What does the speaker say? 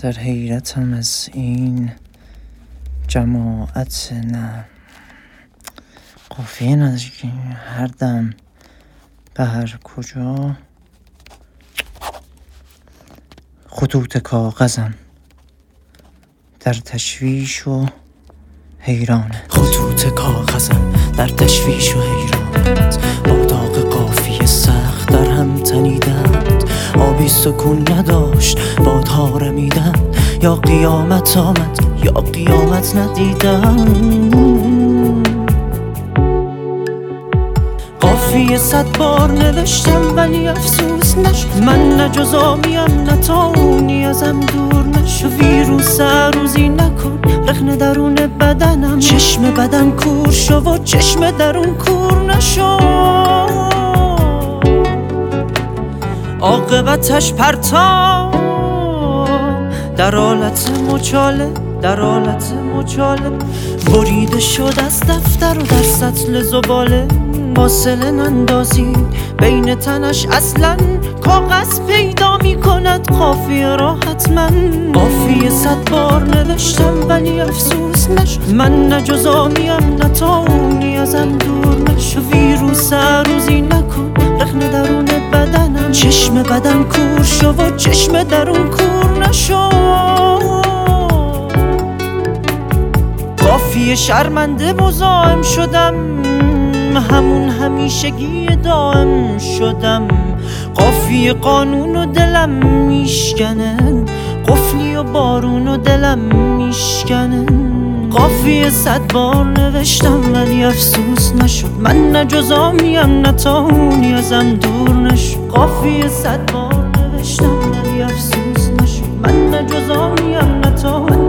در حیرتم از این جماعت، نه قافیه نزدیکی، هر دم به هر کجا خطوط کاغذم در تشویش و حیرانه. خطوط کاغذم در تشویش و حیرانت، با داغ قافیه سخت در هم تنیدند. آبی سکون نداشت، بادها رمیدند. یا قیامت آمد یا قیامت ندیدم. قافیه 100 بار نوشتم ولی افسوس نشد. من نه جز آمیم نه تاونی ازم دور نشد. ویروس روزی نکن رخنه درون بدنم. چشم بدن کور شو و چشم درون کور نشو. عاقبتش پرتاب در حالت مچاله، در حالت مچاله بریده شد از دفتر و در سطل زباله. فاصله نندازید بین تنش، اصلا کاغذ پیدا می کند قافیه را حتما. قافیه 100 بار نوشتم ولی افسوس نشد. من نه جز آمیم نه تاونی ازم دور نشد. ویروس روزی نکن رخنه درون بدنم. چشم بدن کور شو و چشم درون کور نشو. قافیه شرمنده مزاحم شدم، همون همیشگی دائم شدم. قافیه قانون و دلم میشکنه، قفلی و بارون و دلم میشکنه. قافیه 100 بار نوشتم ولی افسوس نشد. من نه جز آمیم نه تاونی ازم دور نشد. قافیه 100 بار نوشتم ولی افسوس نشد. من نه جز آمیم نه تاونی